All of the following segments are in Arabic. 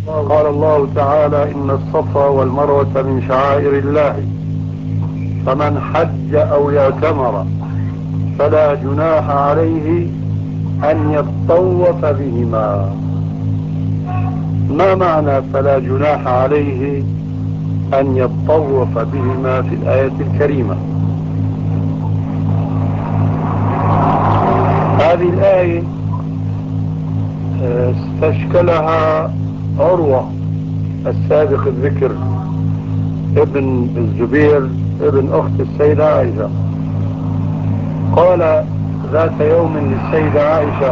قال الله تعالى: إن الصفا والمروة من شعائر الله، فمن حج أو اعتمر فلا جناح عليه أن يطوف بهما. ما معنى فلا جناح عليه أن يطوف بهما في الآية الكريمة؟ هذه الآية استشكلها عروة السابق الذكر ابن الزبير ابن أخت السيدة عائشة. قال ذات يوم للسيدة عائشة: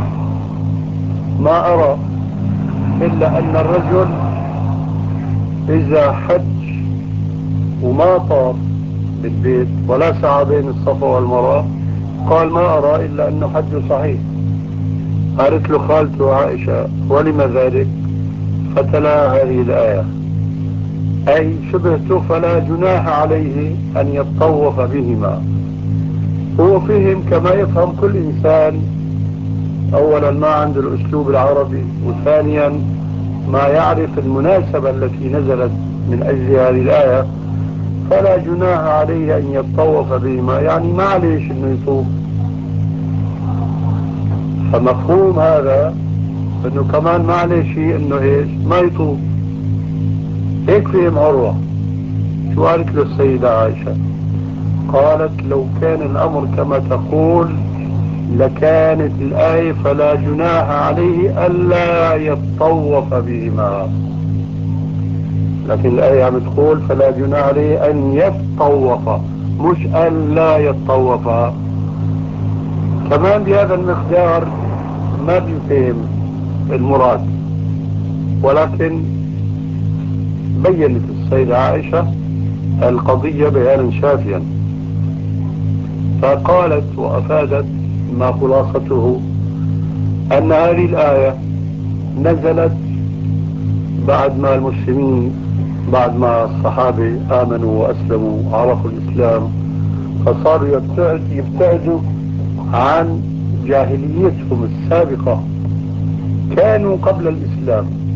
ما أرى إلا أن الرجل إذا حج وما طاف بالبيت ولا سعى بين الصفا والمروة، قال ما أرى إلا أنه حج صحيح. قالت له خالته عائشة: ولم ذلك؟ فتلا هذه الآية: أي شبهته فلا جناح عليه أن يطوف بهما. هو فهم كما يفهم كل إنسان، أولا ما عنده الأسلوب العربي، وثانيا ما يعرف المناسبة التي نزلت من أجل هذه الآية. فلا جناح عليه أن يطوف بهما يعني معليش أنه يطوف. فمفهوم هذا أنه كمان معليش أنه إيش ما يطوف. هيك فهم عروة. شو قالت له السيدة عائشة؟ قالت: لو كان الأمر كما تقول لكانت الآية فلا جناح عليه ألا يطوف بهما، لكن الآية عم تقول فلا جناح عليه أن يطوف، مش أن لا يطوف. كمان بهذا المقدار ما بيفهم المراد، ولكن بيّنت السيدة عائشة القضية بيانا شافيا، فقالت وأفادت ما خلاصته أن هذه الآية نزلت بعد ما المسلمين، بعد ما الصحابة آمنوا وأسلموا وعرفوا الإسلام، فصاروا يبتعدوا عن جاهليتهم السابقة. كانوا قبل الإسلام